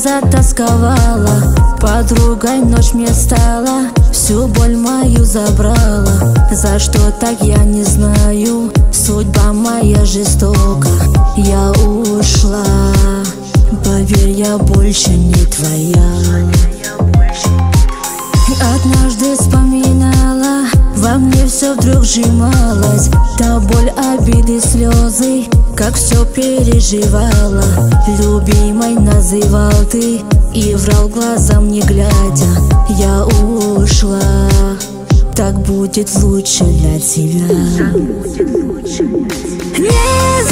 затасковала, подругой ночь мне стала, всю боль мою забрала. За что так я не знаю, судьба моя жестока. Я ушла, поверь, я больше не твоя. Однажды вспоминала, во мне все вдруг сжималось, та боль, обиды, слезы, как все переживала. Любимой называл ты и врал глазам не глядя. Я ушла, так будет лучше для тебя. Не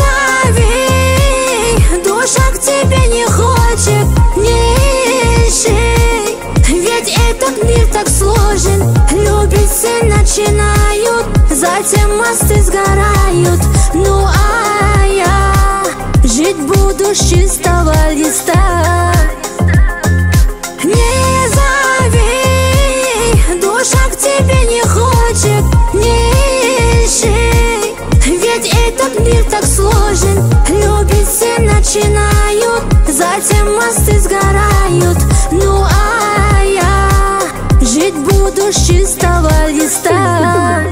зови, душа к тебе не хочет, не ищи, ведь этот мир так сложен. Любить все начинают, затем мосты сгорают. Ну а я жить буду с чистого листа. Не зови, душа к тебе не хочет, не ищи, ведь этот мир так сложен. Любить все начинают, затем мосты сгорают. Ну а я жить буду с чистого листа.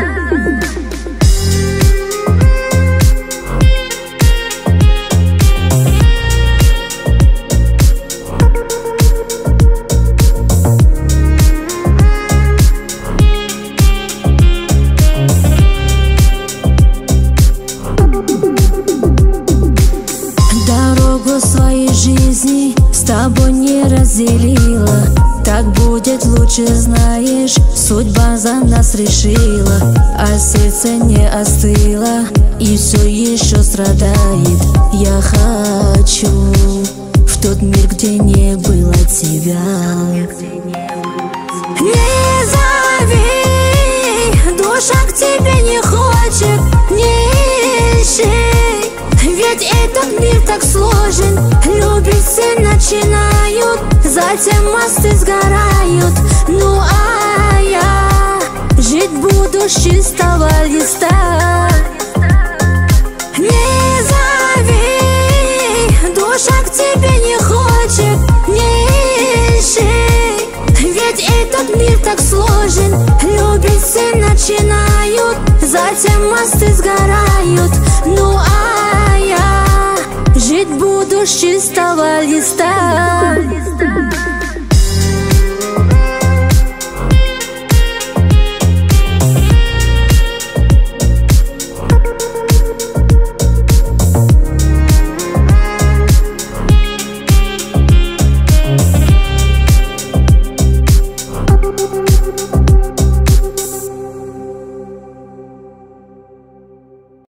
Своей жизни с тобой не разделила, так будет лучше, знаешь, судьба за нас решила. А сердце не остыло и все еще страдает. Я хочу в тот мир, где не было тебя. Не зови, душа к тебе не хочет, не ищи, ведь этот мир так сложен. Любить все начинают, затем мосты сгорают. Ну а я жить буду с чистого листа. Не зови, душа к тебе не хочет, не ищи, ведь этот мир так сложен. Любить все начинают, затем мосты сгорают. Ну а я жить буду с чистого листа.